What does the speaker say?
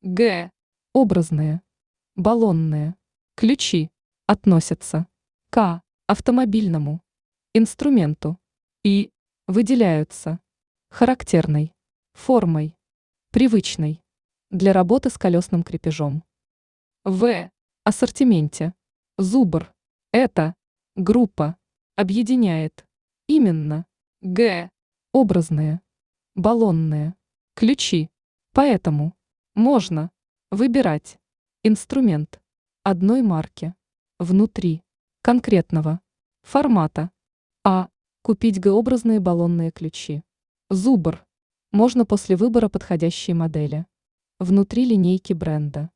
Г. Образные, баллонные. Ключи относятся к автомобильному инструменту и выделяются характерной формой, привычной для работы с колесным крепежом. В ассортименте зубр эта группа объединяет именно Г. Образные, баллонные ключи, поэтому можно выбирать инструмент одной марки внутри конкретного формата, а купить Г-образные баллонные ключи. Зубр можно после выбора подходящей модели внутри линейки бренда.